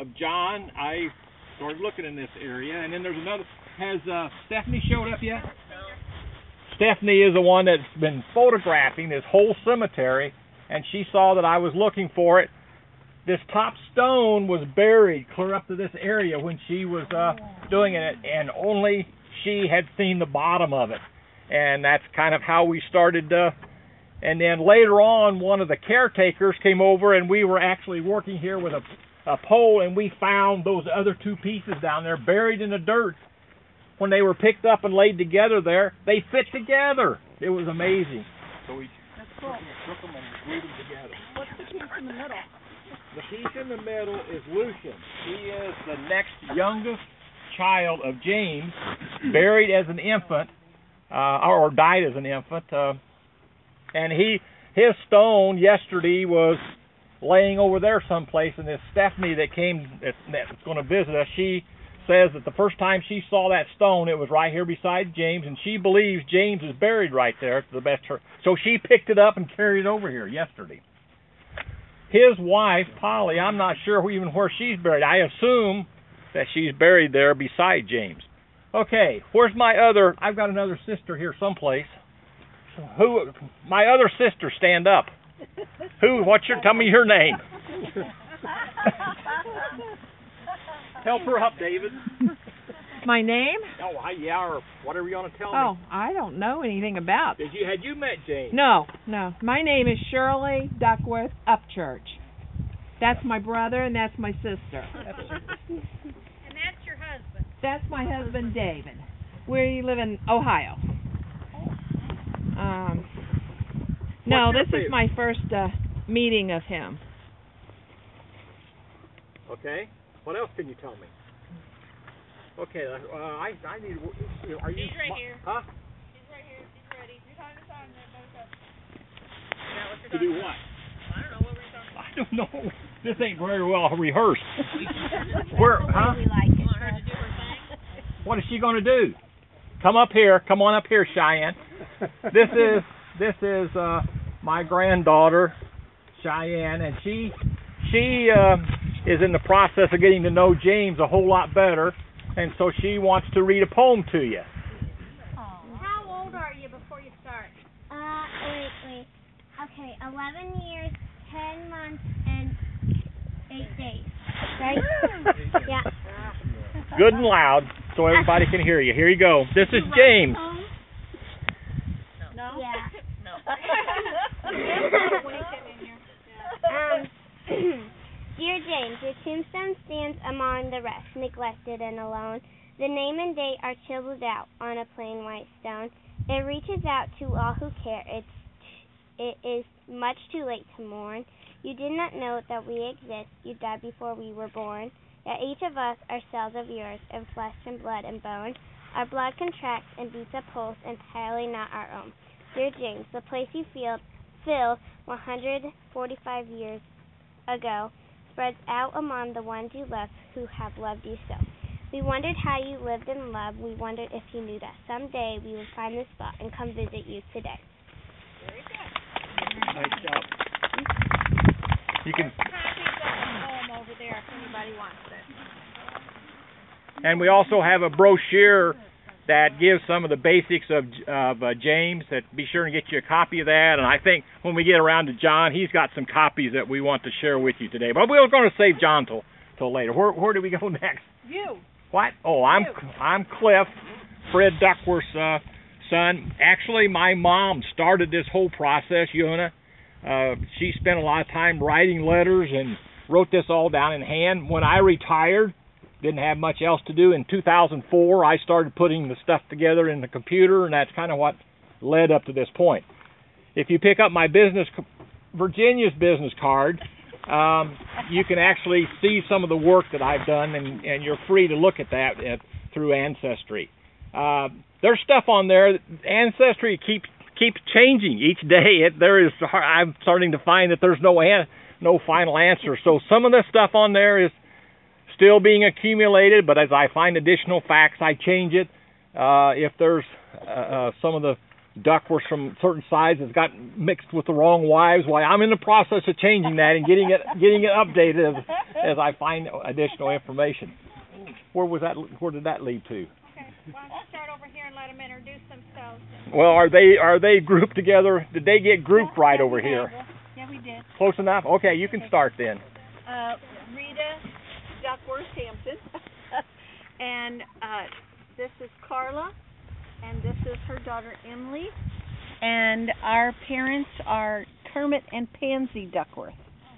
of John, I started looking in this area, and then there's another. Has Stephanie showed up yet? Stephanie is the one that's been photographing this whole cemetery, and she saw that I was looking for it. This top stone was buried clear up to this area when she was doing it, and only she had seen the bottom of it. And that's kind of how we started. And then later on, one of the caretakers came over, and we were actually working here with a pole, and we found those other two pieces down there buried in the dirt. When they were picked up and laid together there, they fit together. It was amazing. So we took them and glued them together. What's the piece in the middle? The piece in the middle is Lucian. He is the next youngest child of James, buried as an infant, or died as an infant. And his stone yesterday was laying over there someplace, and this Stephanie that's going to visit us, she says that the first time she saw that stone, it was right here beside James, and she believes James is buried right there, to the best of her. So she picked it up and carried it over here yesterday. His wife, Polly, I'm not sure even where she's buried. I assume that she's buried there beside James. Okay, where's my other? I've got another sister here someplace. My other sister, stand up. Tell me her name. Help her up, David. My name? Oh, yeah, or whatever you want to tell me. Oh, I don't know anything about. Had you met James? No. My name is Shirley Duckworth Upchurch. That's my brother, and that's my sister. And that's your husband? That's my husband, David. We live in Ohio. No, this is my first meeting of him. Okay. What else can you tell me? Okay, I need. Are you? She's right here. Huh? She's right here. She's ready. You're talking to Simon. To do what? I don't know. What were you talking about? I don't know. This ain't very well rehearsed. Where? Huh? We like it. You want her to do her thing? What is she going to do? Come up here. Come on up here, Cheyenne. This is my granddaughter, Cheyenne, and she is in the process of getting to know James a whole lot better, and so she wants to read a poem to you. How old are you before you start? Wait. Okay, 11 years, 10 months, and 8 days. Right? Yeah. Good and loud, so everybody can hear you. Here you go. This is James. No? Yeah. No. Dear James, your tombstone stands among the rest, neglected and alone. The name and date are chiseled out on a plain white stone. It reaches out to all who care. It is much too late to mourn. You did not know that we exist. You died before we were born. Yet each of us are cells of yours, in flesh and blood and bone. Our blood contracts and beats a pulse entirely not our own. Dear James, the place you filled 145 years ago spreads out among the ones you love who have loved you so. We wondered how you lived in love. We wondered if you knew that someday we would find this spot and come visit you today. Very good. Nice job. You can. Copies of the poem over there if anybody wants it. And we also have a brochure that gives some of the basics of James. That be sure and get you a copy of that. And I think when we get around to John, he's got some copies that we want to share with you today. But we're going to save John till later. Where do we go next? You. What? Oh, I'm Cliff, Fred Duckworth's son. Actually, my mom started this whole process, Una. She spent a lot of time writing letters and wrote this all down in hand. When I retired, didn't have much else to do. In 2004, I started putting the stuff together in the computer, and that's kind of what led up to this point. If you pick up my Virginia's business card, you can actually see some of the work that I've done, and you're free to look at that through Ancestry. There's stuff on there. Ancestry keeps changing each day. I'm starting to find that there's no final answer. So some of the stuff on there is still being accumulated, but as I find additional facts, I change it. If there's some of the Duckworths from certain sizes got mixed with the wrong wives. Well, I'm in the process of changing that and getting it updated as I find additional information. Where did that lead to? Okay, why don't you start over here and let them introduce themselves? Well, are they grouped together? Did they get grouped right over here? Yeah, we did. Close enough? Okay, you can start then. Rita Duckworth Hampton. And this is Carla. And this is her daughter Emily. And our parents are Kermit and Pansy Duckworth.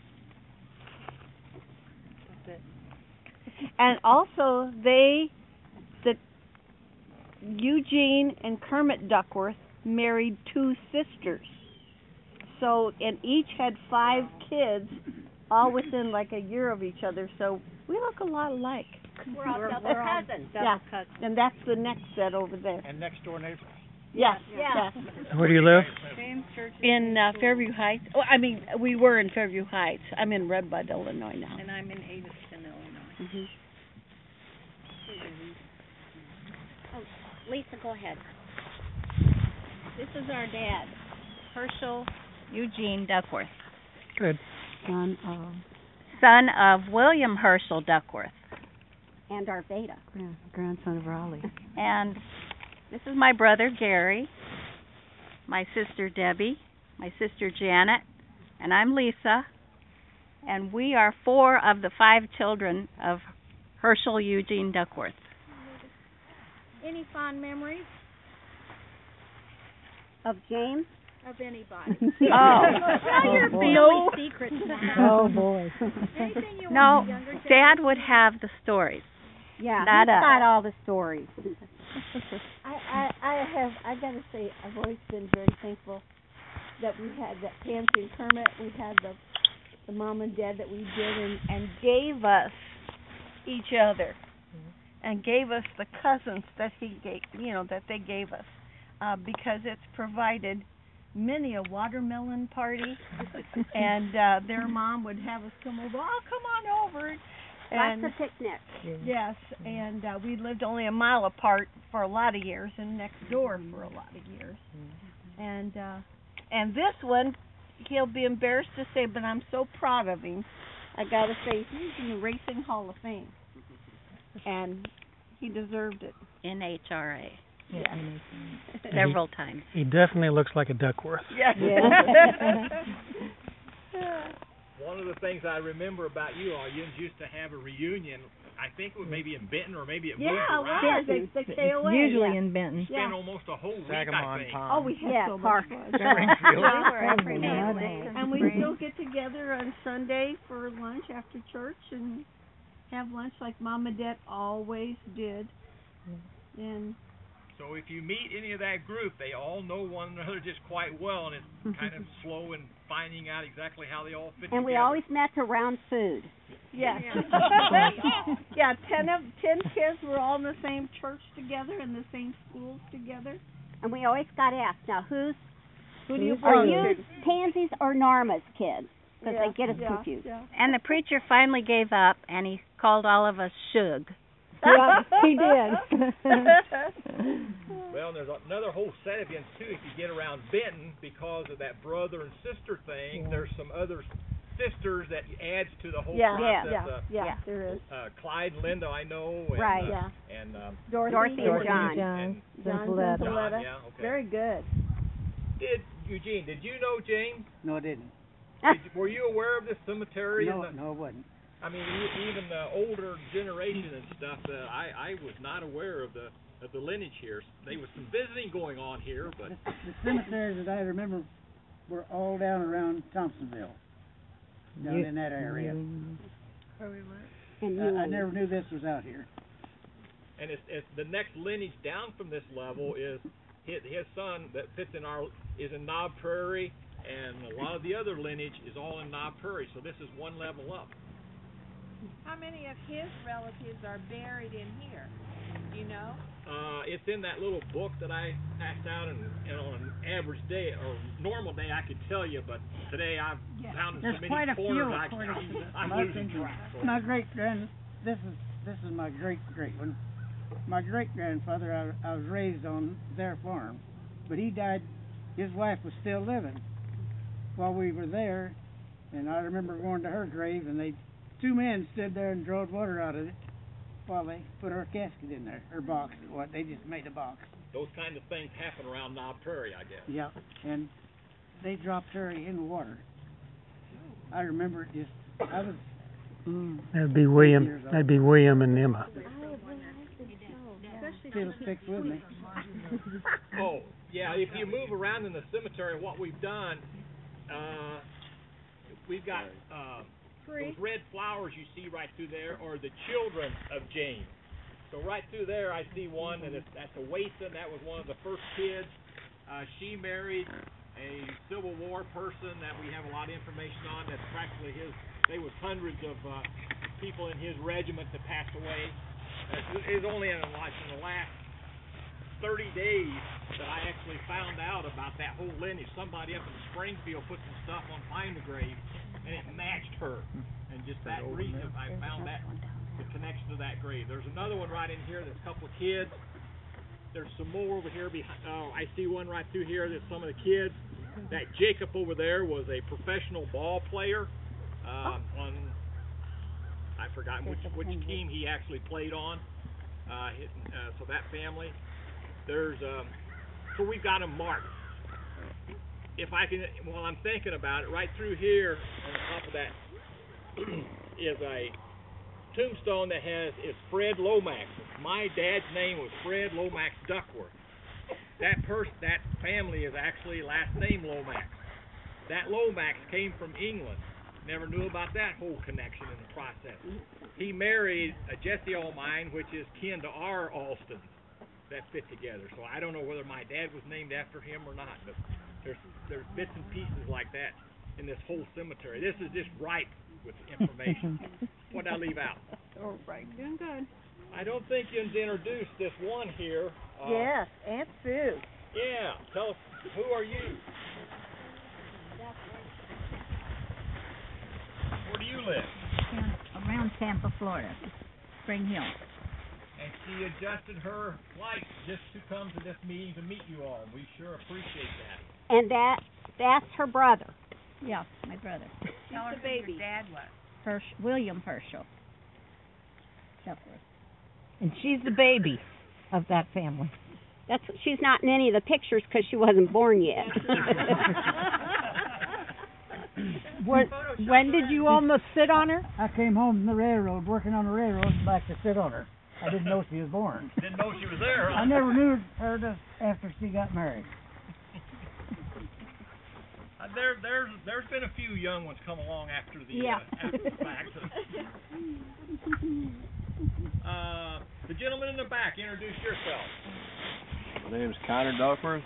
And also Eugene and Kermit Duckworth married two sisters. So, and each had 5 kids, all within like a year of each other. So we look a lot alike. We're all double cousins. Yeah, and that's the next set over there. And next door neighbors. Yes, Yeah. yes. Where do you live? In Fairview Heights. Oh, I mean, we were in Fairview Heights. I'm in Red Bud, Illinois now. And I'm in Aviston, Illinois. Mm-hmm. Lisa, go ahead. This is our dad, Herschel Eugene Duckworth, Good. Son of William Herschel Duckworth. and Arvada. Grandson of Raleigh. And this is my brother Gary, my sister Debbie, my sister Janet, and I'm Lisa. And we are 4 of the 5 children of Herschel Eugene Duckworth. Any fond memories of James? Of anybody. Tell your family secrets now. Oh, boy. Anything you No, want the younger Dad would have the stories. Yeah, not he's us. got all the stories. I gotta say, I've always been very thankful that we had that Pansy and Kermit, we had the mom and dad that we did, And gave us each other. And gave us the cousins that that they gave us. Because it's provided many a watermelon party. And their mom would have us come over. Oh, come on over. And Lots of picnics. yes, and we lived only a mile apart for a lot of years, and next door for a lot of years. And this one, he'll be embarrassed to say, but I'm so proud of him. I gotta say, he's in the Racing Hall of Fame, and he deserved it. In HRA. Yeah. Several times. He definitely looks like a Duckworth. Yes. One of the things I remember about you all, you used to have a reunion. I think it was maybe in Benton or maybe it moved around. They KOA. usually in Benton. Spent almost a whole week, I think. Oh, we had so much fun. And we still get together on Sunday for lunch after church and have lunch like Mom and Dad always did. And So if you meet any of that group, they all know one another just quite well, and it's kind of slow in finding out exactly how they all fit And we together. always met around food. yes. Yeah, 10 kids were all in the same church together and the same schools together. And we always got asked, now who do you are belong you, to? Pansy's or Norma's kids? Because Yeah, they get us yeah, confused. Yeah. And the preacher finally gave up, and he called all of us Shug. Yeah, he did. Well, and there's another whole set of ends, too, if you get around Benton, because of that brother and sister thing. There's some other sisters that adds to the whole process. Yeah, there is. Clyde and Linda, I know. And, Right. And Dorothy and John. John John, Zinfaletta. yeah, okay. Very good. Eugene, did you know James? No, I didn't. Were you aware of this cemetery? No, I wasn't. I mean, even the older generation and stuff, I was not aware of the lineage here. There was some visiting going on here, but The cemeteries that I remember were all down around Thompsonville, down in that area. And I never knew this was out here. and it's the next lineage down from this level is his son that fits in is in Knob Prairie, and a lot of the other lineage is all in Knob Prairie. So this is one level up. How many of his relatives are buried in here? Do you know? It's in that little book that I passed out, and on an average day or normal day I could tell you, but today I've found There's so many quite a few, corners according to this. I'm losing track. So. My this is my great one. My great grandfather, I was raised on their farm, but he died. His wife was still living while we were there, and I remember going to her grave, and two men stood there and drawed water out of it while they put her casket in there, her box. They just made a box. Those kind of things happen around Knob Prairie, I guess. Yeah, and they dropped her in the water. I remember it just. I was. That'd be William. That'd be William and Emma. Still sticks with me. Oh, yeah, if you move around in the cemetery, what we've done, we've got those red flowers you see right through there are the children of James. So right through there I see one, and that's a Wason. That was one of the first kids. She married a Civil War person that we have a lot of information on. That's practically his. There was hundreds of people in his regiment that passed away. It was only in the last 30 days that I actually found out about that whole lineage. Somebody up in Springfield put some stuff on Find the Grave, and it matched her. And just that reason, I found that the connection to that grave. There's another one right in here. There's a couple of kids. There's some more over here. I see one right through here. There's some of the kids. That Jacob over there was a professional ball player on. I forgot which team he actually played on. So that family. There's so we've got them marked. If I can, while I'm thinking about it, right through here on top of that is a tombstone that is Fred Lomax. My dad's name was Fred Lomax Duckworth. That family is actually last name Lomax. That Lomax came from England. Never knew about that whole connection in the process. He married a Jessie Almine, which is kin to our Alstons that fit together. So I don't know whether my dad was named after him or not, but there's bits and pieces like that in this whole cemetery. This is just ripe with information. What did I leave out? Oh, right. Doing good. I don't think you introduced this one here. Yes, Aunt Sue. Yeah, tell us, who are you? Where do you live? Around Tampa, Florida, Spring Hill. And she adjusted her flight just to come to this meeting to meet you all. We sure appreciate that. And that's her brother. Yeah, my brother. Tell her who your dad was. William Herschel. Duckworth. And she's the baby of that family. She's not in any of the pictures because she wasn't born yet. When did you almost sit on her? I came home from the railroad, working on the railroad, and back to sit on her. I didn't know she was born. Didn't know she was there, huh? I never knew her after she got married. There's been a few young ones come along after the fact. The gentleman in the back, introduce yourself. My name's Connor Duckworth.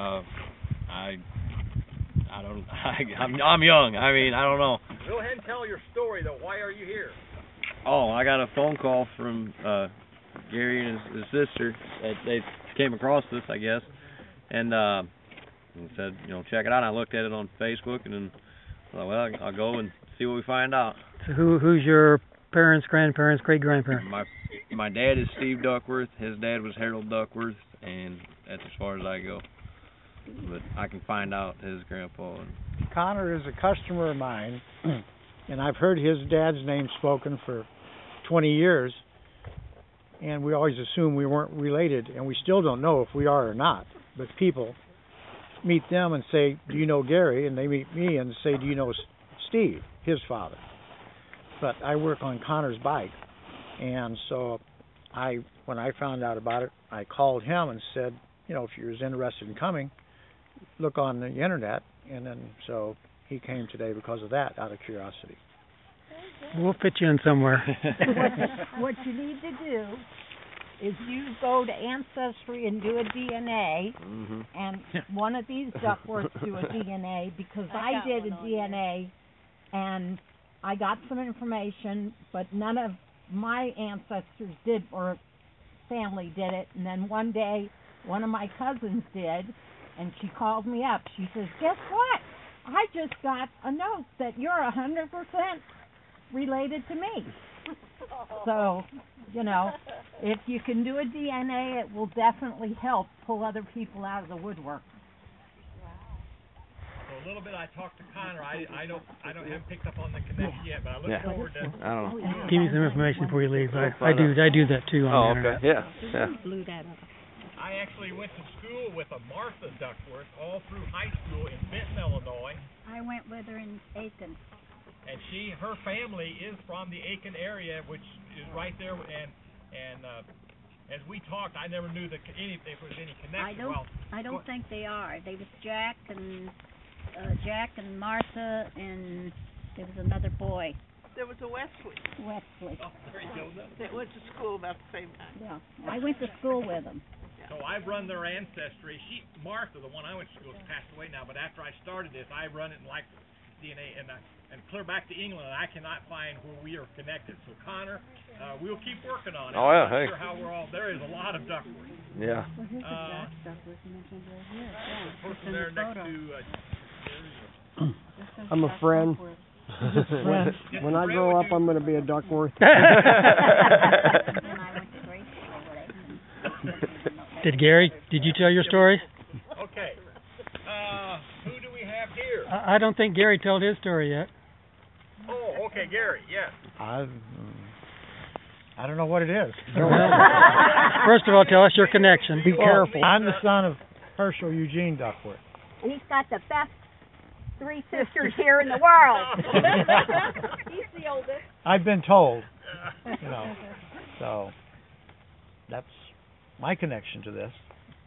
I'm young. I mean, I don't know. Go ahead and tell your story, though. Why are you here? Oh, I got a phone call from Gary and his sister. They came across this, I guess, and said, check it out. And I looked at it on Facebook, and then I thought, well, I'll go and see what we find out. So who's your parents, grandparents, great-grandparents? My dad is Steve Duckworth. His dad was Harold Duckworth, and that's as far as I go. But I can find out his grandpa. Connor is a customer of mine, and I've heard his dad's name spoken for 20 years, and we always assumed we weren't related, and we still don't know if we are or not. But people meet them and say, do you know Gary? And they meet me and say, do you know Steve, his father? But I work on Connor's bike, and so when I found out about it, I called him and said, if you're interested in coming, look on the internet. And then so he came today because of that, out of curiosity. We'll fit you in somewhere. What you need to do is you go to Ancestry and do a DNA, and one of these Duckworths do a DNA, because I did a DNA, and I got some information, but none of my ancestors did, or family did it. And then one day, one of my cousins did, and she called me up. She says, guess what? I just got a note that you're 100% related to me. So, if you can do a DNA, it will definitely help pull other people out of the woodwork. So a little bit I talked to Connor. I haven't picked up on the connection yet, but I look forward to. I don't know. Give me some information before you leave. I do that too on the internet. Yeah. Blew that up. I actually went to school with a Martha Duckworth all through high school in Benton, Illinois. I went with her in Aiken. And her family is from the Aiken area, which is right there. And as we talked, I never knew if there was any connection. I don't think they are. They was Jack and Martha, and there was another boy. There was a Wesley. Wesley. Oh, there you go. That went to school about the same time. Yeah, I went to school with them. So I've run their ancestry. Martha, the one I went to school, has passed away now. But after I started this, I run it in like DNA and clear back to England, and I cannot find where we are connected. So Connor, we'll keep working on it. Oh yeah, I'm not sure how we're all. There is a lot of Duckworth. Yeah. Well, here's a Jack Duckworth you mentioned right here. Yeah. The person there next to. I'm a friend. When I grow up, I'm going to be a Duckworth. Did you tell your story? Okay. Who do we have here? I don't think Gary told his story yet. Oh, okay, Gary, yes. I don't know what it is. First of all, tell us your connection. Be careful. I'm the son of Herschel Eugene Duckworth. He's got the best 3 sisters here in the world. He's the oldest. I've been told, so that's my connection to this.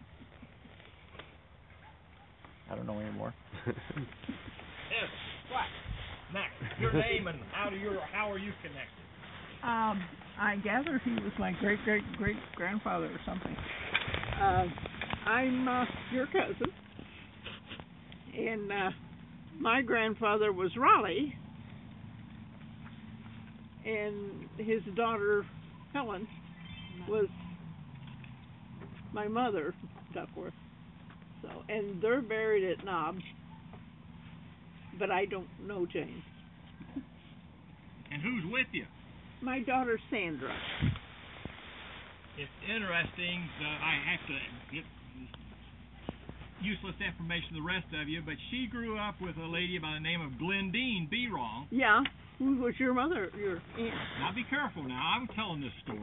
I don't know anymore. Yes, what? Next, your name and how are you connected? I gather he was my great-great-great-grandfather or something. I'm your cousin, and my grandfather was Raleigh, and his daughter Helen was my mother, Duckworth. So, and they're buried at Knobs, but I don't know James. And who's with you? My daughter Sandra. It's interesting. I have to get useless information to the rest of you, but she grew up with a lady by the name of Glendine B. Wrong. Yeah. Who was your mother? Your aunt? Now be careful now. I'm telling this story.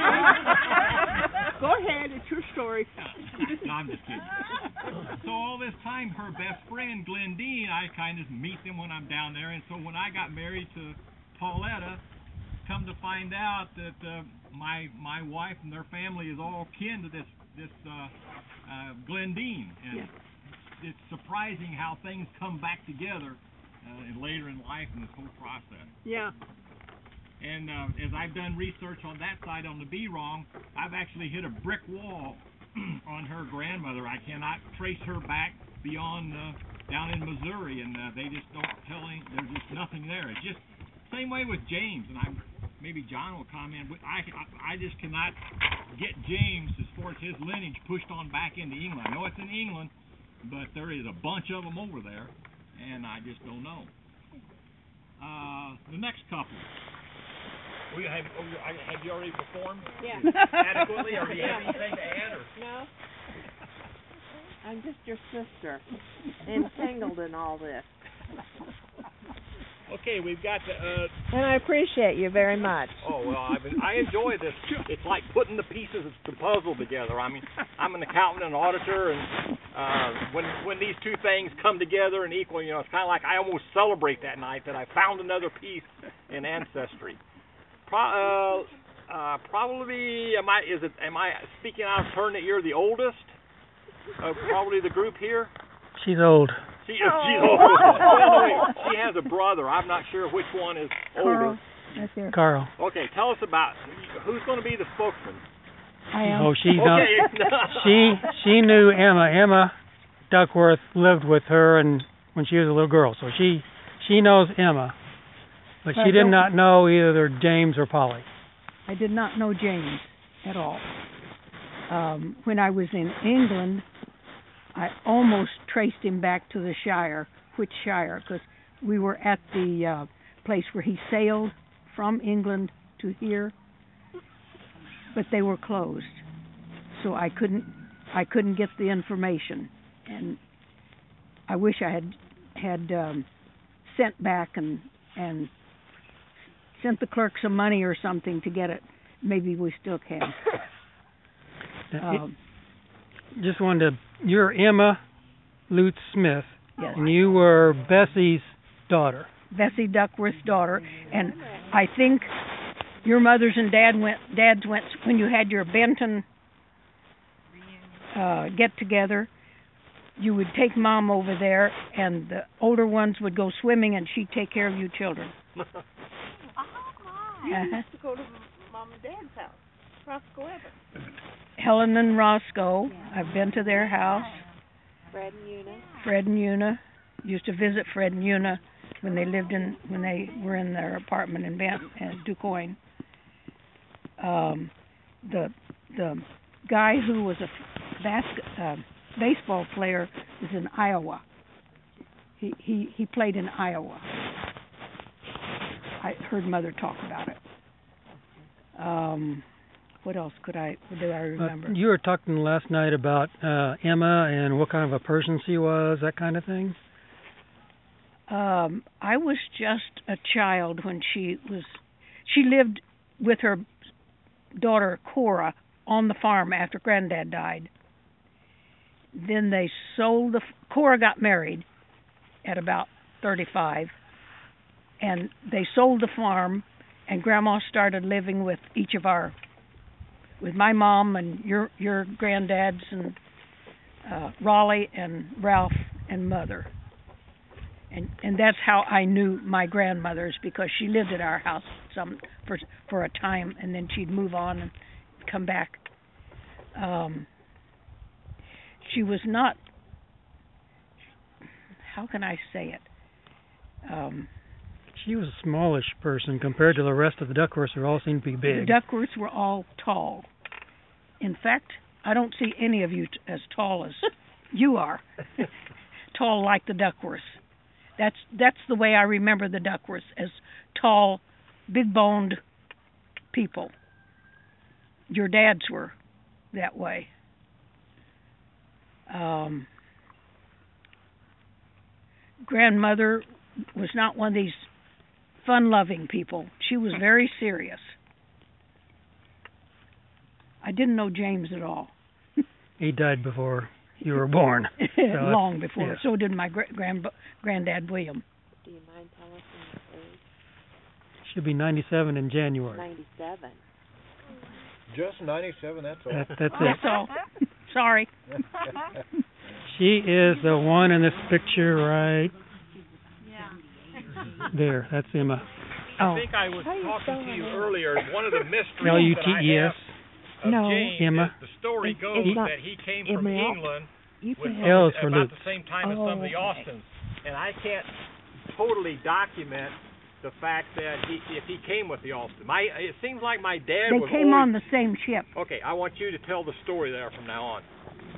Go ahead. It's your story. No, I'm just kidding. So all this time, her best friend, Glendine, I kind of meet them when I'm down there. And so when I got married to Pauletta, come to find out that my wife and their family is all kin to this Glendine. And it's surprising how things come back together later in life in this whole process. Yeah. And as I've done research on that side, on the B Wrong, I've actually hit a brick wall on her grandmother. I cannot trace her back beyond down in Missouri, and they just don't tell any. There's just nothing there. It's just same way with James, and maybe John will comment. But I just cannot get James as far as his lineage pushed on back into England. I know it's in England, but there is a bunch of them over there, and I just don't know. The next couple. Have you already performed adequately, or do you have anything to add? Or? No. I'm just your sister, entangled in all this. Okay, we've got the... and I appreciate you very much. Oh, well, I enjoy this. It's like putting the pieces of the puzzle together. I mean, I'm an accountant and auditor, and when these two things come together and equal, it's kind of like I almost celebrate that night that I found another piece in Ancestry. Probably, am I speaking out of turn that you're the oldest of probably the group here? She's old. She's old. Well, she has a brother. I'm not sure which one is older. Carl. Okay, tell us about who's going to be the spokesman. I am. Oh, she's not. She knew Emma. Emma Duckworth lived with her and when she was a little girl, so she knows Emma. But she did not know either James or Polly. I did not know James at all. When I was in England, I almost traced him back to the Shire. Which Shire? Because we were at the place where he sailed from England to here. but they were closed, so I couldn't get the information, and I wish I had sent back and sent the clerk some money or something to get it. Maybe we still can. Just wanted to. You're Emma Lutz Smith, yes. And you were Bessie's daughter. Bessie Duckworth's daughter, and I think your mothers and dads went when you had your Benton get together. You would take Mom over there, and the older ones would go swimming, and she'd take care of you children. You used to go to Mom and Dad's house, Roscoe Evans. Helen and Roscoe, I've been to their house. Fred and Una. Fred and Una. Used to visit Fred and Una when they were in their apartment in DuQuoin. The guy who was a baseball player was in Iowa. He played in Iowa. I heard Mother talk about it. What else do I remember? You were talking last night about Emma and what kind of a person she was, that kind of thing. I was just a child when she lived with her daughter Cora on the farm after Granddad died. Then they sold Cora got married at about 35, and they sold the farm, and Grandma started living with with my mom and your granddads and Raleigh and Ralph and Mother. And that's how I knew my grandmothers, because she lived at our house for a time, and then she'd move on and come back. She was not, how can I say it? She was a smallish person compared to the rest of the Duckworths, who all seemed to be big. The Duckworths were all tall. In fact, I don't see any of you as tall as you are. Tall like the Duckworths. That's the way I remember the Duckworths, as tall, big-boned people. Your dads were that way. Grandmother was not one of these fun-loving people. She was very serious. I didn't know James at all. He died before you were born. Long before. Yeah. So did my granddad William. Do you mind telling us when you're age? She'll be 97 in January. 97. Just 97, that's all. That's it. That's all. Sorry. She is the one in this picture right there. That's Emma. I think I was talking to you earlier. One of the mysteries Luttes. that I have of James Emma. is the story goes that he came from England with L is for about Lutz. the same time as some of the Austins. And I can't totally document the fact that if he came with the Austin. It seems like my dad was They came always, on the same ship. Okay, I want you to tell the story there from now on.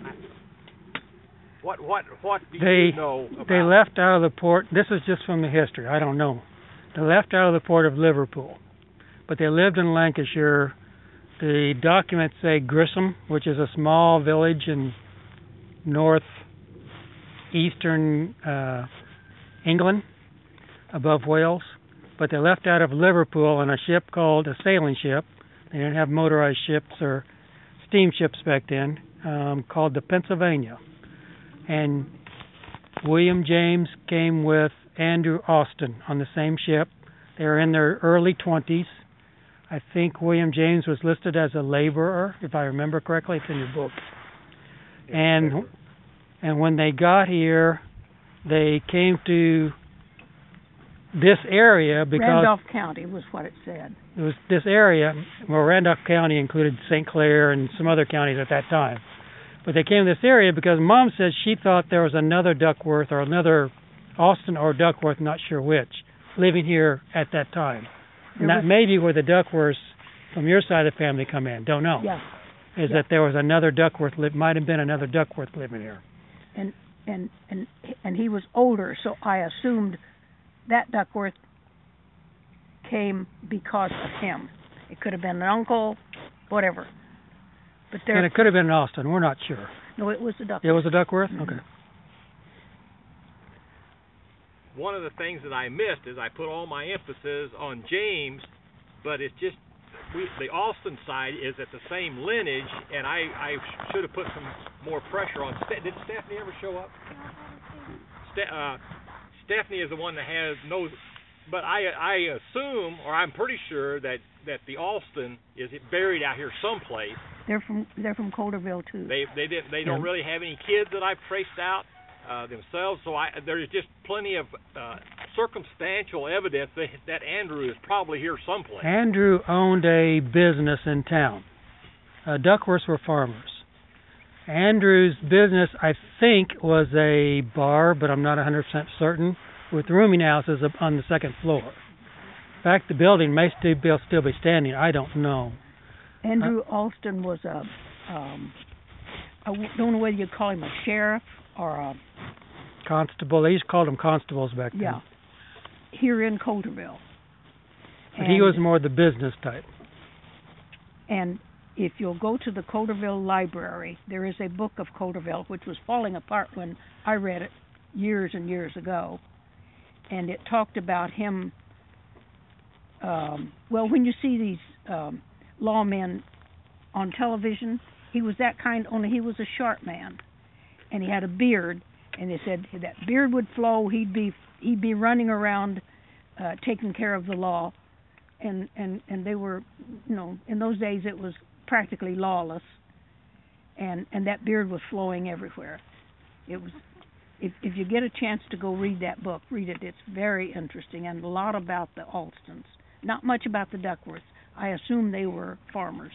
What do you know about They left out of the port. This is just from the history. I don't know. They left out of the port of Liverpool, but they lived in Lancashire. The documents say Grissom, which is a small village in northeastern England, above Wales. But they left out of Liverpool on a ship called a sailing ship. They didn't have motorized ships or steamships back then, called the Pennsylvania. And William James came with Andrew Austin on the same ship. They were in their early 20s. I think William James was listed as a laborer, if I remember correctly. It's in your book. And when they got here, they came to this area because Randolph County was what it said. It was this area. Well, Randolph County included St. Clair and some other counties at that time. But they came to this area because Mom said she thought there was another Duckworth or another Austin or Duckworth, not sure which, living here at that time. And that may be where the Duckworths from your side of the family come in. Don't know. Yeah. That there was another Duckworth, might have been another Duckworth living here. And he was older, so I assumed that Duckworth came because of him. It could have been an uncle, whatever. But And it could have been in Austin. We're not sure. No, it was the Duckworth. It was a Duckworth? Mm-hmm. Okay. One of the things that I missed is I put all my emphasis on James, but it's just the Alston side is at the same lineage, and I should have put some more pressure on. Did Stephanie ever show up? Stephanie is the one that knows, but I assume, or I'm pretty sure that the Alston is buried out here someplace. They're from Colderville too. They don't really have any kids that I've traced out themselves, so there's just plenty of circumstantial evidence that Andrew is probably here someplace. Andrew owned a business in town. Duckworths were farmers. Andrew's business, I think, was a bar, but I'm not 100% certain, with rooming houses up on the second floor. In fact, the building may still be standing. I don't know. Andrew Alston was I don't know whether you call him a sheriff or a constable. They used to call them constables back then. Yeah, here in Colderville. But he was more the business type. And if you'll go to the Colderville Library, there is a book of Colderville, which was falling apart when I read it years and years ago. And it talked about him, when you see these lawmen on television, he was that kind, only he was a sharp man. And he had a beard, and they said that beard would flow, he'd be running around taking care of the law. And they were, in those days it was practically lawless, and that beard was flowing everywhere. It was, if you get a chance to go read that book, read it. It's very interesting, and a lot about the Alstons. Not much about the Duckworths. I assume they were farmers.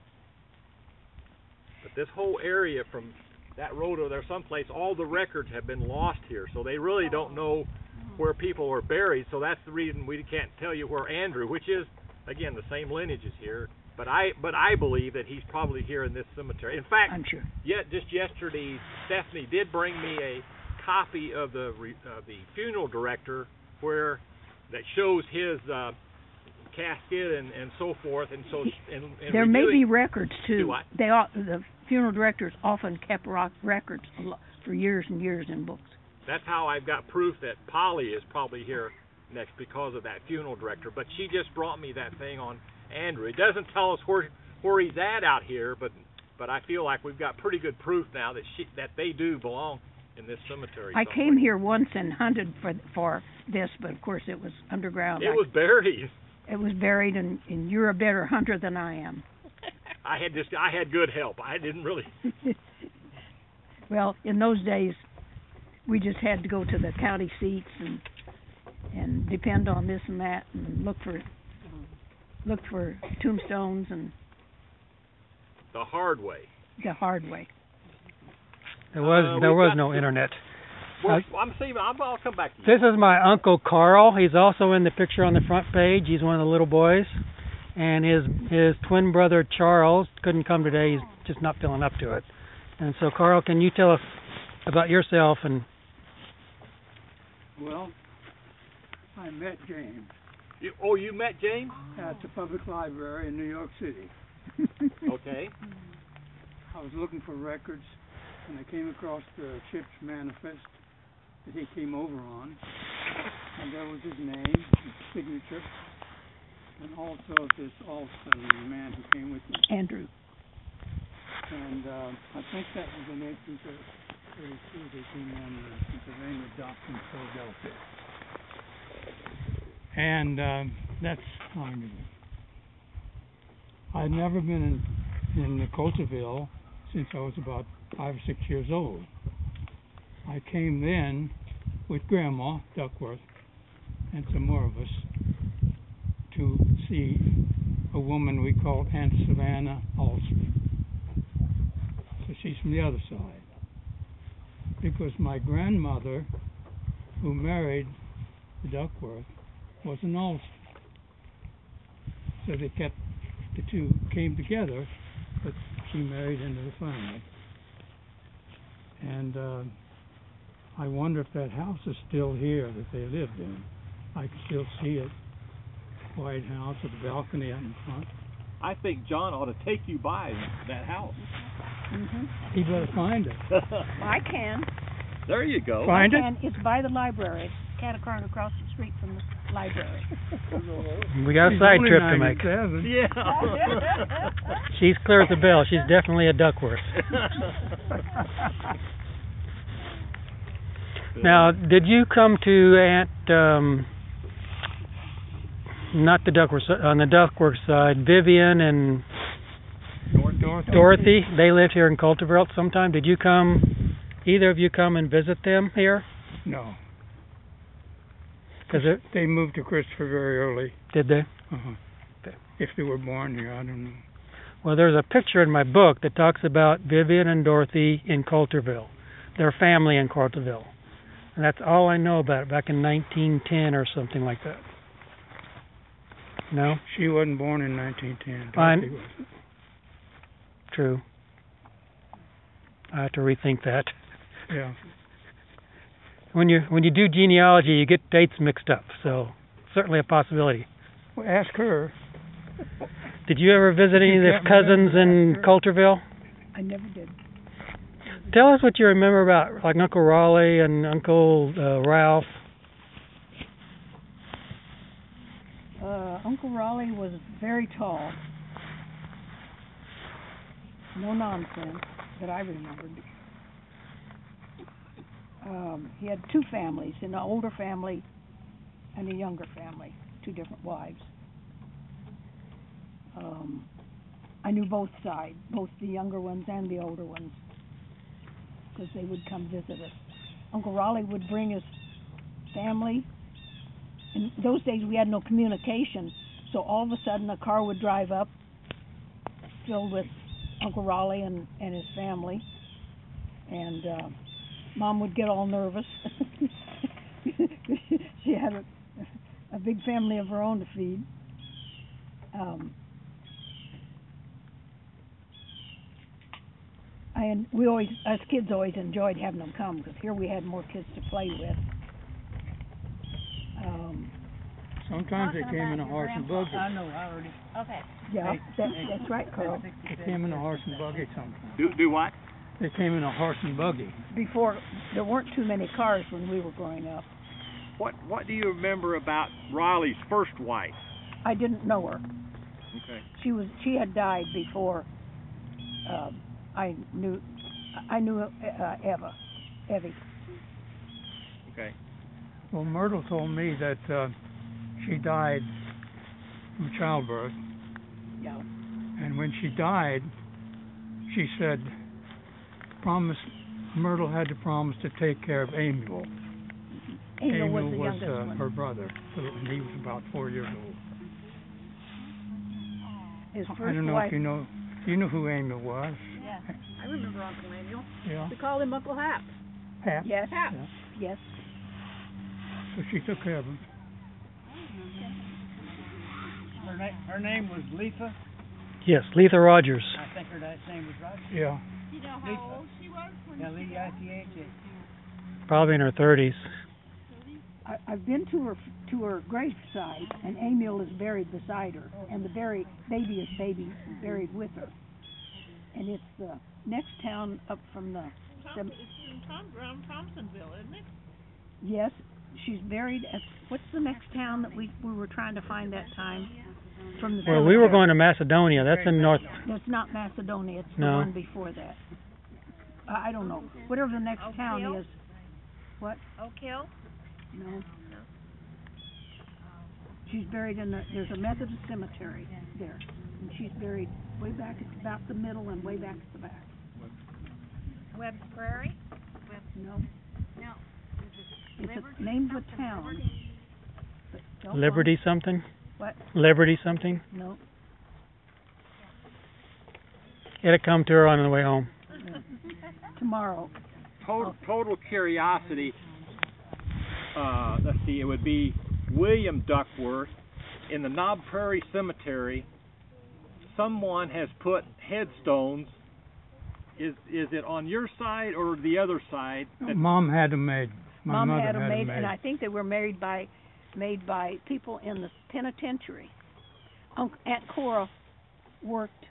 But this whole area from that road over there someplace, all the records have been lost here, so they really don't know where people are buried. So that's the reason we can't tell you where Andrew, which is, again, the same lineage is here. But I believe that he's probably here in this cemetery. In fact, I'm sure. Just yesterday, Stephanie did bring me a copy of the funeral director that shows his casket and so forth. And so there may be records too. The funeral directors often kept records for years and years in books. That's how I've got proof that Polly is probably here next, because of that funeral director. But she just brought me that thing on Andrew. It doesn't tell us where he's at out here, but I feel like we've got pretty good proof now that they do belong in this cemetery. I came here once and hunted for this, but of course it was underground. It was buried. It was buried, and you're a better hunter than I am. I had good help. I didn't really. Well, in those days, we just had to go to the county seats and depend on this and that, and look for tombstones and the hard way. The hard way. There was no internet. Well, I'll come back to you. This is my Uncle Carl. He's also in the picture on the front page. He's one of the little boys. And his twin brother Charles couldn't come today. He's just not feeling up to it. And so, Carl, can you tell us about yourself? And well, I met James. You met James? At the public library in New York City. Okay. I was looking for records, and I came across the ship's manifest that he came over on, and there was his name, his signature, and also this Alston, the man who came with me. Andrew. And I think that was in 1832 they came on the Pennsylvania dock from Philadelphia. And that's how I knew him. I'd never been in Coulterville since I was about 5 or 6 years old. I came then with Grandma Duckworth and some more of us to see a woman we called Aunt Savannah Alston. So she's from the other side. Because my grandmother, who married the Duckworth, was an Alston. So the two came together, but she married into the family. And I wonder if that house is still here that they lived in. I can still see it. White house with a balcony out in front. I think John ought to take you by that house. He better find it. I can. There you go. Find it? And it's by the library. It's Catacarn across the street from the library. We got a side trip to make. Yeah. She's clear as a bell. She's definitely a Duckworth. Now, did you come to Aunt, not the Duckworth, on the Duckworth side, Vivian and Dorothy? They lived here in Coulterville sometime. Did you come, either of you come and visit them here? No. Because they moved to Christopher very early. Did they? Uh-huh. If they were born here, I don't know. Well, there's a picture in my book that talks about Vivian and Dorothy in Coulterville, their family in Coulterville. And that's all I know about it, back in 1910 or something like that. No? She wasn't born in 1910. Fine. True. I have to rethink that. Yeah. When you do genealogy, you get dates mixed up, so certainly a possibility. Well, ask her. Did you ever visit any of their cousins in Coulterville? I never did. Tell us what you remember about, like Uncle Raleigh and Uncle Ralph. Uncle Raleigh was very tall. No nonsense that I remembered. He had two families, an older family and a younger family, two different wives. I knew both sides, both the younger ones and the older ones, because they would come visit us. Uncle Raleigh would bring his family. In those days we had no communication, so all of a sudden a car would drive up filled with Uncle Raleigh and his family, and Mom would get all nervous. She had a big family of her own to feed. We always, us kids, always enjoyed having them come, because here we had more kids to play with. Sometimes they came in a horse and buggy. I know, I already. Okay. Yeah, that's right, Carl. They came in a horse and buggy sometimes. Do what? They came in a horse and buggy. Before, there weren't too many cars when we were growing up. What do you remember about Raleigh's first wife? I didn't know her. Okay. She had died before I knew Evie. Okay. Well, Myrtle told me that she died from childbirth. Yeah. And when she died, she said, Myrtle had to promise to take care of Amiel. Amiel was the youngest one. Her brother, and he was about 4 years old. His first I don't know wife. if you know. Do you know who Amiel was? Yeah, I remember Uncle Amiel. Yeah. We called him Uncle Hap. Hap? Yes. Hap. Yeah. Yes. So she took care of him. Her name was Letha. Yes, Letha Rogers. I think her dad's name was Rogers. Yeah. Do you know how old she was when Letha. Probably in her 30s. I've been to her graveside, and Amiel is buried beside her, and the baby is buried with her. And it's the next town up from the. it's in around Thompsonville, isn't it? Yes, she's buried at. What's the next town that we were trying to find that time? From the. Well, we were going to Macedonia. That's in North. That's not Macedonia. It's the No. one before that. I don't know. Whatever the next town is. What? Oak Hill? No. She's buried in there's a Methodist cemetery there, and she's buried way back at about the middle and way back at the back. Webb's Prairie? No. No. It's a name of a town. But don't Liberty something? What? Liberty something? No. It'll come to her on the way home. Tomorrow. Total curiosity. Let's see, it would be William Duckworth in the Knob Prairie Cemetery. Someone has put headstones. Is it on your side or the other side? Mom had them made. My Mom mother had them made, made, and I think they were made by people in the penitentiary. Aunt Cora worked.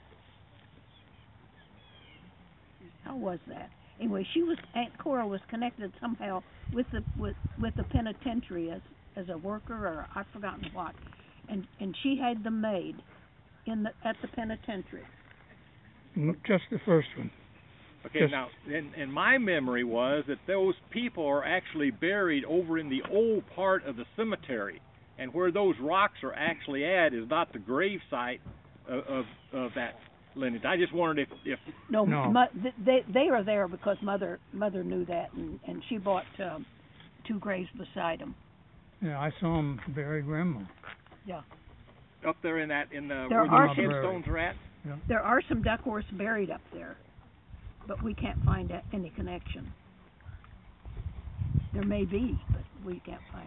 How was that? Anyway, Aunt Cora was connected somehow with the penitentiary as a worker, or I've forgotten what, and she had them made at the penitentiary. Just the first one. Okay, now, and my memory was that those people are actually buried over in the old part of the cemetery, and where those rocks are actually at is not the grave site of that lineage. I just wondered if no. They are there because mother knew that, and she bought 2 graves beside them. Yeah, I saw them bury Grandma. Yeah. Up there in where the headstones are at. Yeah. There are some Duckworths buried up there, but we can't find any connection. There may be, but we can't find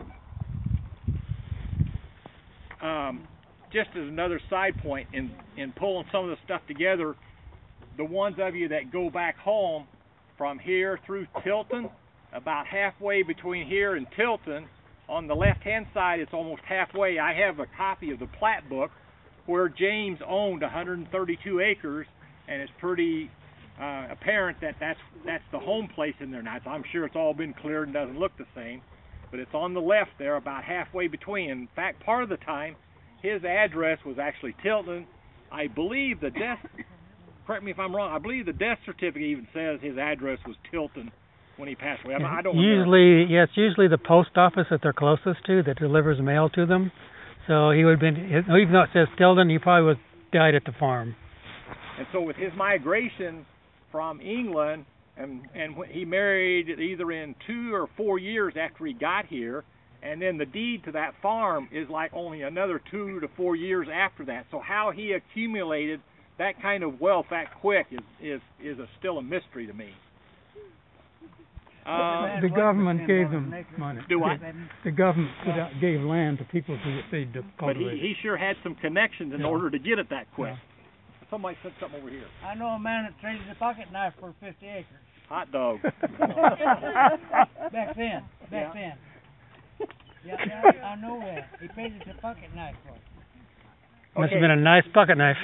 it. Just as another side point, in pulling some of the stuff together, the ones of you that go back home from here through Tilton, about halfway between here and Tilton, on the left-hand side, it's almost halfway. I have a copy of the plat book where James owned 132 acres, and it's pretty apparent that that's the home place in there now. I'm sure it's all been cleared and doesn't look the same, but it's on the left there, about halfway between. In fact, part of the time, his address was actually Tilton. I believe the death, correct me if I'm wrong, I believe the death certificate even says his address was Tilton when he passed away. I don't usually, yeah, it's usually the post office that they're closest to that delivers mail to them. So he would have been, even though it says Tilton, he probably would died at the farm. And so with his migration from England, and he married either in 2 or 4 years after he got here, and then the deed to that farm is like only another 2 to 4 years after that. So how he accumulated that kind of wealth that quick is still a mystery to me. The government gave them money. Do what? The government gave land to people to cultivate. But he sure had some connections in order to get it that quick. Yeah. Somebody said something over here. I know a man that traded a pocket knife for 50 acres. Hot dog. Back then. Yeah, I know that. He paid us a pocket knife for it. Must have been a nice pocket knife.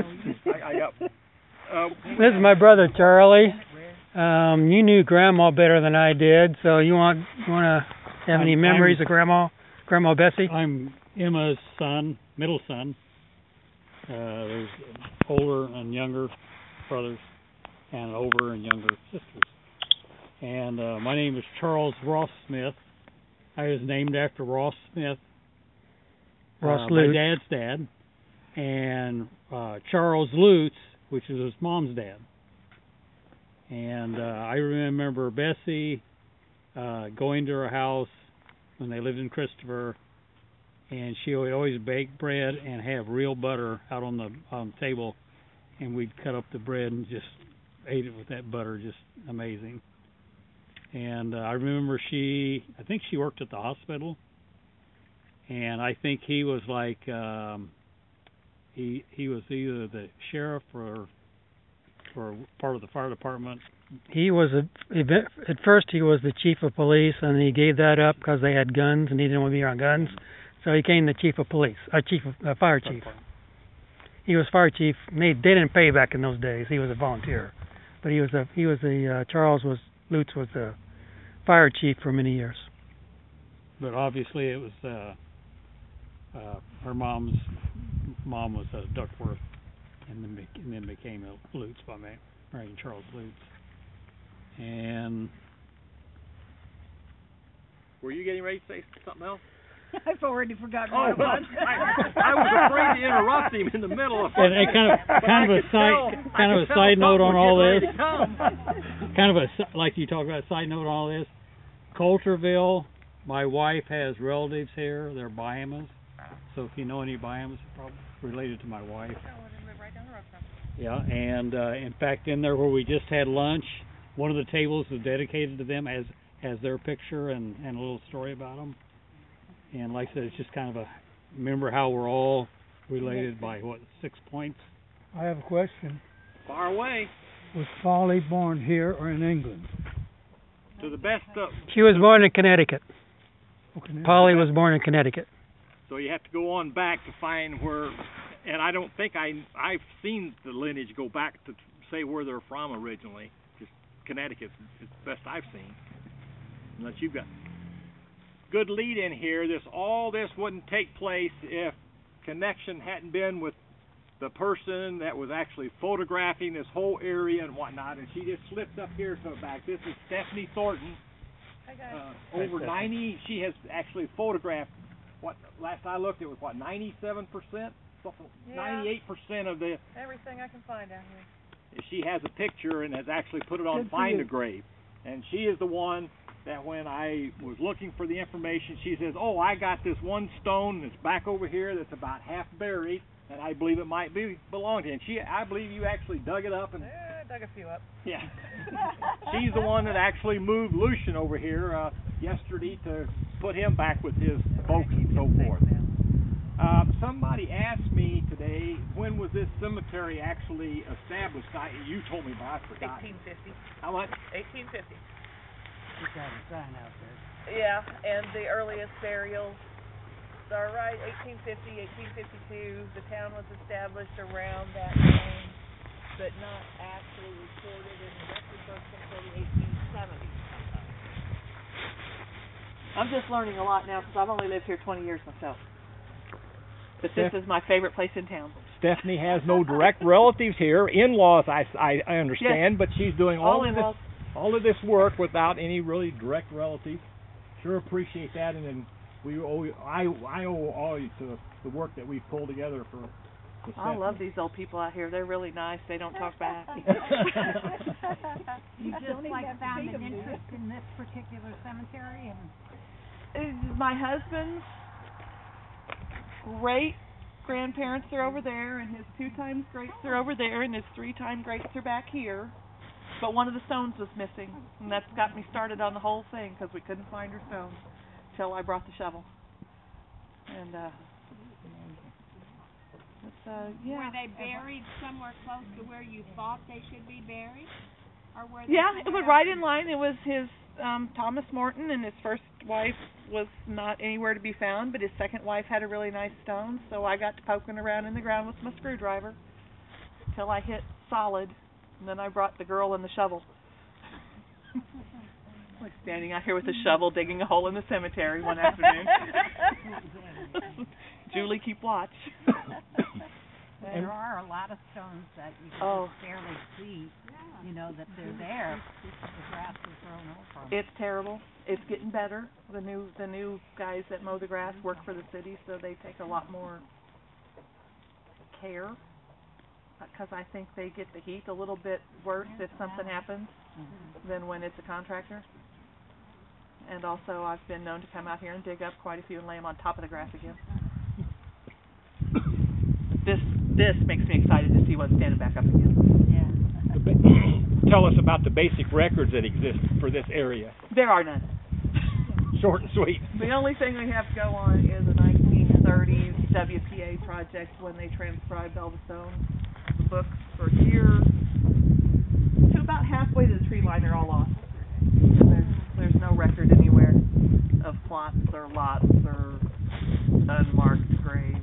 This is my brother Charlie. You knew Grandma better than I did, so you want to have any memories of Grandma Bessie? I'm Emma's son, middle son. There's older and younger brothers, and older and younger sisters. And my name is Charles Ross Smith. I was named after Ross Smith, Ross my dad's dad, and Charles Lutz, which is his mom's dad. And I remember Bessie going to her house when they lived in Christopher, and she would always bake bread and have real butter out on the table, and we'd cut up the bread and just ate it with that butter, just amazing. And I remember I think she worked at the hospital, and I think he was like, he was either the sheriff or part of the fire department. He was at first he was the chief of police, and he gave that up because they had guns and he didn't want to be around guns, so he became the chief of police, fire chief. He was fire chief. They didn't pay back in those days. He was a volunteer, but Charles Lutz was the fire chief for many years. But obviously it was her mom's mom was a Duckworth, and then became a Lutz by marrying Charles Lutz. And were you getting ready to say something else? I've already forgotten what it was. I was afraid to interrupt him in the middle of. And kind of a side note on all this. Kind of like you talked about, a side note on all this. Coulterville, my wife has relatives here. They're Bahamas. So if you know any Bahamas, probably related to my wife. Yeah, and in fact, in there where we just had lunch, one of the tables is dedicated to them, has their picture and a little story about them. And like I said, it's just kind of remember how we're all related by, 6 points? I have a question. Far away. Was Polly born here or in England? To the best of... She was born in Connecticut. Polly was born in Connecticut. So you have to go on back to find where and I don't think I've seen the lineage go back to say where they're from originally. Just Connecticut is the best I've seen. Unless you've got good lead in here. All this wouldn't take place if connection hadn't been with the person that was actually photographing this whole area and whatnot. And she just slipped up here to the back. This is Stephanie Thornton. Over 90. She has actually photographed. What last I looked, it was 97%, 98% of the. Everything I can find out here. She has a picture and has actually put it on Find a Grave, and she is the one that when I was looking for the information, she says, "Oh, I got this one stone that's back over here that's about half buried, and I believe it might belong to." And I believe you actually dug it up and. Dug a few up. Yeah. She's the one that actually moved Lucian over here yesterday to put him back with his folks and so forth. Somebody asked me today, when was this cemetery actually established? You told me, but I forgot. 1850. How much? 1850. We got a sign out there. Yeah, and the earliest burials are right, 1850, 1852. The town was established around that time, but not actually recorded in the record books until the 1870s. I'm just learning a lot now because I've only lived here 20 years myself. But this is my favorite place in town. Stephanie has no direct relatives here. In-laws, I understand, yes. But she's doing all of this work without any really direct relatives. Sure appreciate that, and then I owe all you to the work that we've pulled together for. I love these old people out here. They're really nice. They don't talk back. You just found an interest in this particular cemetery, and my husband's great-grandparents are over there, and his 2x greats are over there, and his 3x greats are back here. But one of the stones was missing, and that's got me started on the whole thing because we couldn't find her stone until I brought the shovel. And yeah. Were they buried somewhere close to where you thought they should be buried? Or were they it was right in line. It was his Thomas Morton, and his first wife was not anywhere to be found, but his second wife had a really nice stone, so I got to poking around in the ground with my screwdriver till I hit solid, and then I brought the girl and the shovel. I was standing out here with a shovel digging a hole in the cemetery one afternoon. Julie, keep watch. There are a lot of stones that you can barely see, that they're there. The grass is grown over them. It's terrible. It's getting better. The new guys that mow the grass work for the city, so they take a lot more care. Because I think they get the heat a little bit worse if something happens than when it's a contractor. And also, I've been known to come out here and dig up quite a few and lay them on top of the grass again. This makes me excited to see what's standing back up again. Yeah. Tell us about the basic records that exist for this area. There are none. Short and sweet. The only thing we have to go on is a 1930s WPA project when they transcribed all the stones. The books for here to about halfway to the tree line are all lost. There's no record anywhere of plots or lots or unmarked graves.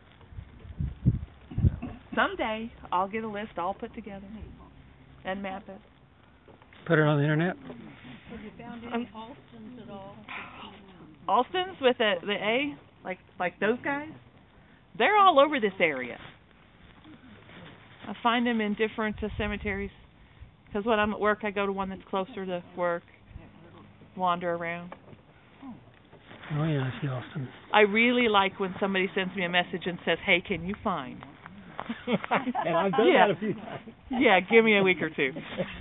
Someday I'll get a list all put together and map it. Put it on the internet. Have you found any Alstons at all? Alstons with the A, like those guys? They're all over this area. I find them in different cemeteries. Because when I'm at work, I go to one that's closer to work, wander around. Oh yeah, I see Alston. I really like when somebody sends me a message and says, "Hey, can you find?" And I've done that a few times. Yeah, give me a week or two.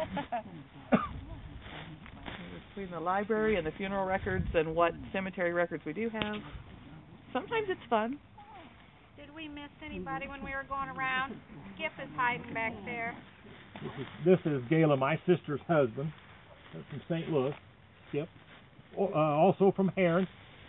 Between the library and the funeral records and what cemetery records we do have, sometimes it's fun. Did we miss anybody when we were going around? Skip is hiding back there. This is Gala, my sister's husband, from St. Louis. Skip. Also from Heron.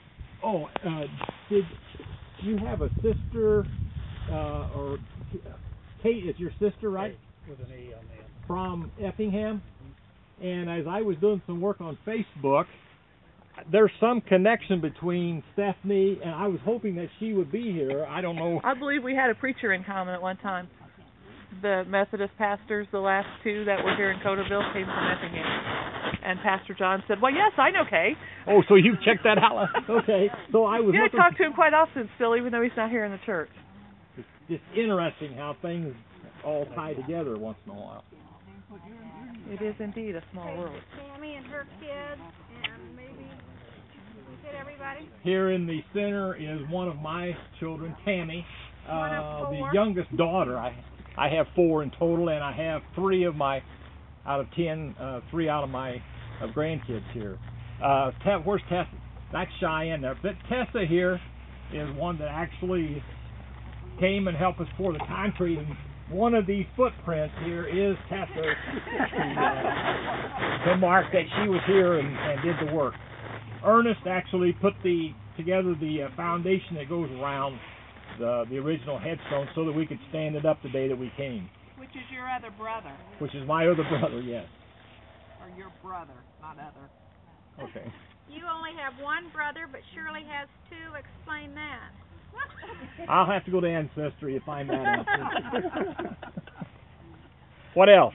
Did you have a sister, or Kate is your sister, right? With an A on the end. From Effingham. And as I was doing some work on Facebook, there's some connection between Stephanie, and I was hoping that she would be here. I don't know. I believe we had a preacher in common at one time. The Methodist pastors, the last two that were here in Coteville, came from Effingham. And Pastor John said, well, yes, I know Kay. Oh, so you checked that out? Okay. So I was I talk to him quite often still, even though he's not here in the church. It's just interesting how things all tie together once in a while. It is indeed a small world. Tammy and her kids, and maybe we hit everybody. Here in the center is one of my children, Tammy, One of the four. youngest daughter. I have 4 in total, and I have 3 of my, out of 10, 3 out of my grandkids here. Where's Tessa? That's Cheyenne there. But Tessa here is one that actually came and helped us pour the concrete. And one of the footprints here is Tessa to mark that she was here and did the work. Ernest actually put together the foundation that goes around the original headstone so that we could stand it up the day that we came. Which is your other brother. Which is my other brother, yes. Or your brother, not other. Okay. You only have one brother, but Shirley has 2. Explain that. I'll have to go to Ancestry to find that out. What else?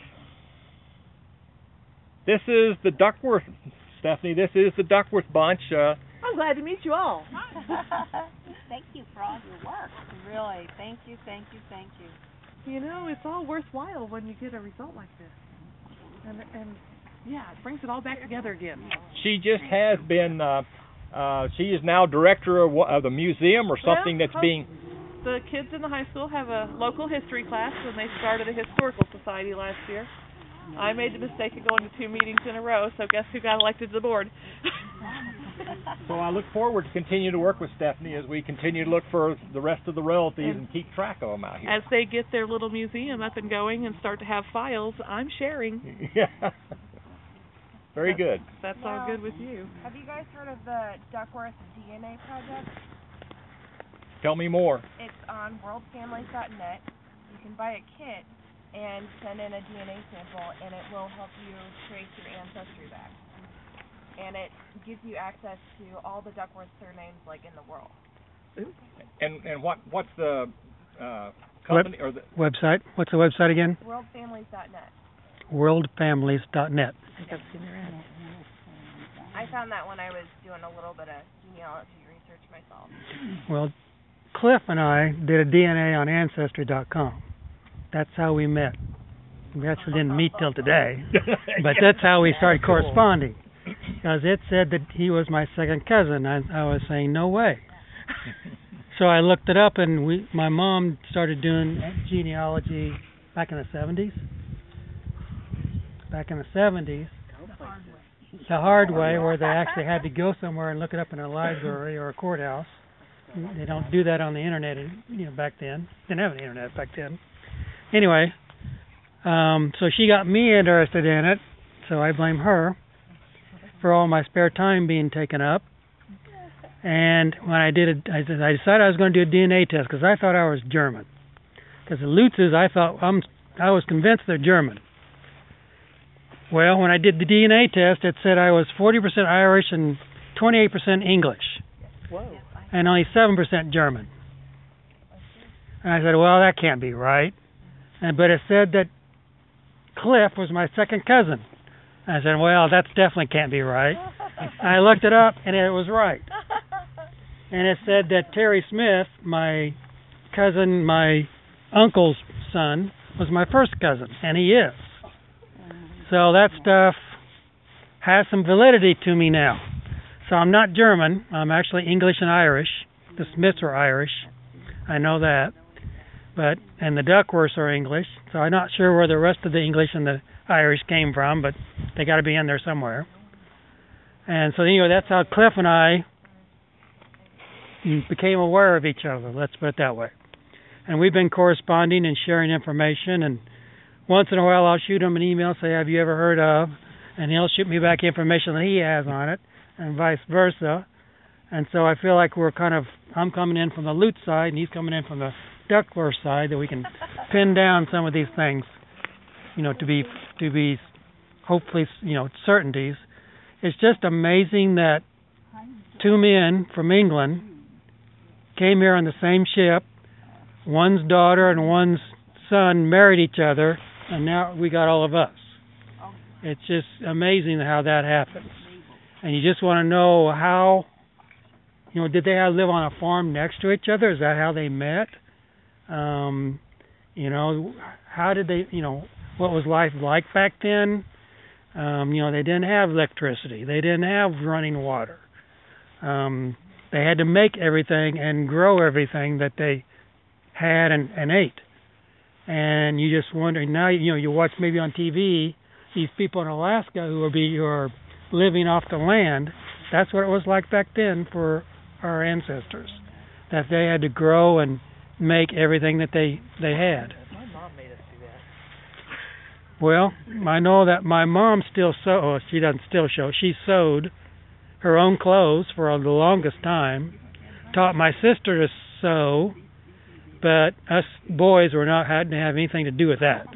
This is the Duckworth, Stephanie. This is the Duckworth bunch. I'm glad to meet you all. Thank you for all your work. Really, thank you, thank you, thank you. You know, it's all worthwhile when you get a result like this. And yeah, it brings it all back together again. She just has been, she is now director of the museum or something that's being... The kids in the high school have a local history class, and they started a historical society last year. I made the mistake of going to 2 meetings in a row, so guess who got elected to the board? So I look forward to continue to work with Stephanie as we continue to look for the rest of the relatives and keep track of them out here. As they get their little museum up and going and start to have files, I'm sharing. Yeah. Very good. That's all good with you. Have you guys heard of the Duckworth DNA project? Tell me more. It's on worldfamilies.net. You can buy a kit and send in a DNA sample, and it will help you trace your ancestry back. And it gives you access to all the Duckworth surnames like in the world. And what's the company or the website? What's the website again? Worldfamilies.net. Worldfamilies.net. I found that when I was doing a little bit of genealogy research myself. Well, Cliff and I did a DNA on Ancestry.com. That's how we met. We actually didn't meet till today, but that's how we started corresponding. Because it said that he was my second cousin. I was saying, no way. So I looked it up, and my mom started doing genealogy back in the 70s. Back in the 70s. The hard way, where they actually had to go somewhere and look it up in a library or a courthouse. They don't do that on the internet, back then. Didn't have the internet back then. Anyway, so she got me interested in it, so I blame her for all my spare time being taken up. And when I did it, I decided I was going to do a DNA test because I thought I was German. Because the Lutzes, I was convinced they're German. Well, when I did the DNA test, it said I was 40% Irish and 28% English. Whoa. And only 7% German. And I said, well, that can't be right. But it said that Cliff was my second cousin. I said, well, that definitely can't be right. I looked it up, and it was right. And it said that Terry Smith, my cousin, my uncle's son, was my first cousin, and he is. So that stuff has some validity to me now. So I'm not German. I'm actually English and Irish. The Smiths are Irish. I know that. And the Duckworths are English. So I'm not sure where the rest of the English and the Irish came from, but they got to be in there somewhere. And so anyway, that's how Cliff and I became aware of each other. Let's put it that way. And we've been corresponding and sharing information. And once in a while, I'll shoot him an email, say, "Have you ever heard of?" And he'll shoot me back information that he has on it, and vice versa. And so I feel like I'm coming in from the Lutz side, and he's coming in from the Duckworth side, that we can pin down some of these things, to be hopefully, certainties. It's just amazing that two men from England came here on the same ship. One's daughter and one's son married each other, and now we got all of us. It's just amazing how that happens. And you just want to know how, did they live on a farm next to each other? Is that how they met? How did they, what was life like back then? They didn't have electricity. They didn't have running water. They had to make everything and grow everything that they had and ate. And you just wonder, now, you watch maybe on TV, these people in Alaska who are living off the land. That's what it was like back then for our ancestors, that they had to grow and make everything that they had. My mom made us do that. Well, I know that my mom still she doesn't still sew. She sewed her own clothes for the longest time, taught my sister to sew, but us boys hadn't have anything to do with that.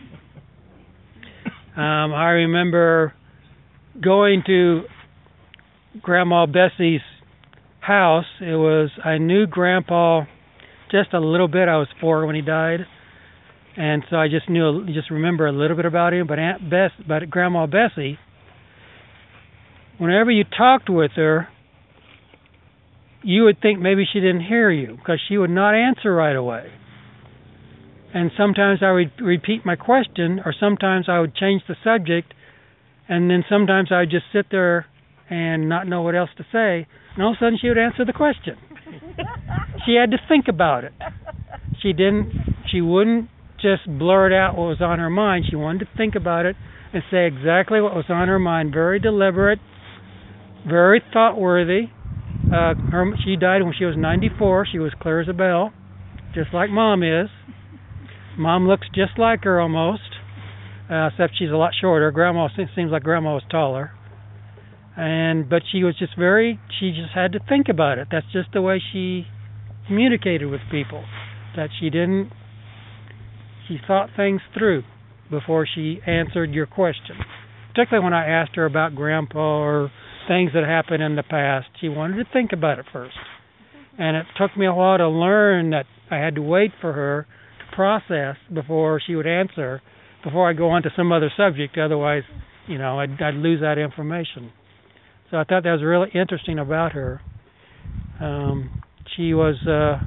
I remember going to Grandma Bessie's house. I knew Grandpa just a little bit. I was 4 when he died, and so I just remember a little bit about him. But Grandma Bessie, whenever you talked with her, you would think maybe she didn't hear you because she would not answer right away. And sometimes I would repeat my question, or sometimes I would change the subject, and then sometimes I would just sit there and not know what else to say, and all of a sudden she would answer the question. She had to think about it. She wouldn't just blurt out what was on her mind. She wanted to think about it and say exactly what was on her mind. Very deliberate, very thought-worthy. She died when she was 94. She was clear as a bell, just like Mom is. Mom looks just like her almost, except she's a lot shorter. Seems like Grandma was taller. But she was just she just had to think about it. That's just the way she communicated with people. That she thought things through before she answered your question. Particularly when I asked her about Grandpa or things that happened in the past. She wanted to think about it first. And it took me a while to learn that I had to wait for her to process before she would answer, before I go on to some other subject. Otherwise, I'd lose that information. So I thought that was really interesting about her. She was,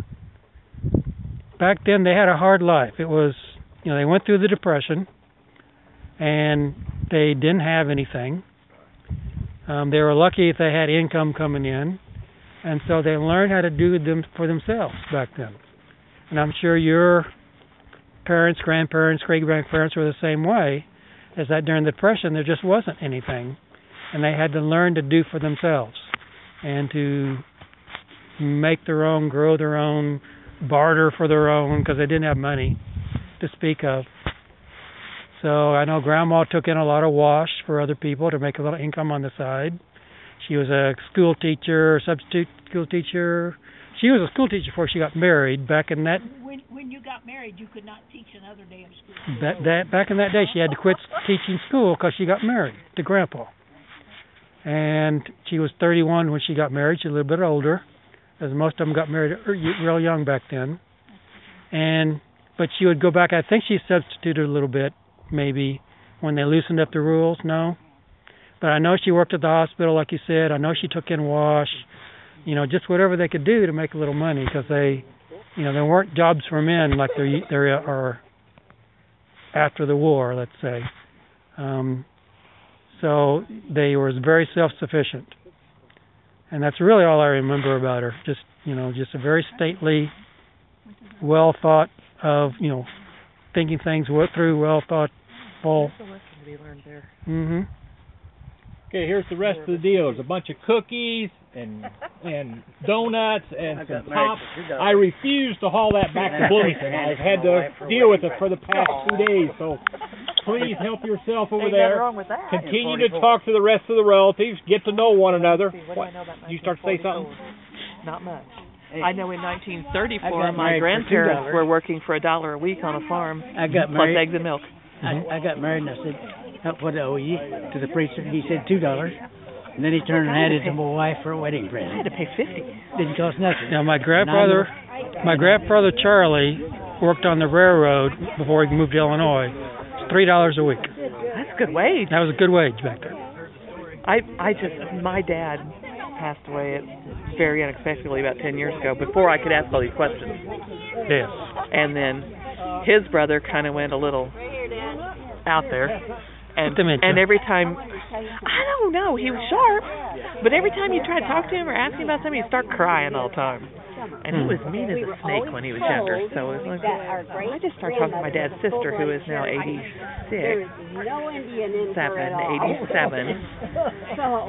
back then they had a hard life. It was, they went through the Depression, and they didn't have anything. They were lucky if they had income coming in, and so they learned how to do them for themselves back then. And I'm sure your parents, grandparents, great-grandparents were the same way, is that during the Depression there just wasn't anything, and they had to learn to do for themselves and to make their own, grow their own, barter for their own, because they didn't have money to speak of. So I know Grandma took in a lot of wash for other people to make a little income on the side. She was a school teacher, substitute school teacher. She was a school teacher before she got married. Back in that. When you got married, you could not teach another day of school. Back in that day, she had to quit teaching school because she got married to Grandpa. And she was 31 when she got married. She's a little bit older, as most of them got married real young back then. But she would go back. I think she substituted a little bit, maybe, when they loosened up the rules. No. But I know she worked at the hospital, like you said. I know she took in wash. Just whatever they could do to make a little money, because there weren't jobs for men like there are after the war, let's say. So they were very self-sufficient, and that's really all I remember about her. Just a very stately, well thought of, thinking things through, well thoughtful. There's a lesson to be learned there. Mhm. Okay, here's the rest of the deal. There's a bunch of cookies and donuts and some pop. I refuse to haul that back to Bloomington. I've had to deal with it for the past 2 days, so please help yourself over Ain't there. nothing wrong with that. Continue to talk to the rest of the relatives. Get to know one another. What do I know about You start to say something? Not much. I know in 1934, my grandparents were working for $1 a week on a farm, I got plus married. eggs and milk. I got married and I said, what do I owe you? To the priest, he said $2. And then he turned and handed it to my wife for a wedding present. I had to pay $50. Didn't cost nothing. Now my grandfather Charlie worked on the railroad before he moved to Illinois. It's $3 a week. That's a good wage. That was a good wage back then. My dad passed away very unexpectedly about 10 years ago before I could ask all these questions. Yes. And then his brother kind of went a little out there. And every time, I don't know, he was sharp, but every time you try to talk to him or ask him about something, he'd start crying all the time. And he was mean as a snake when he was younger, so it was like, I just started talking to my dad's sister, who is now 87.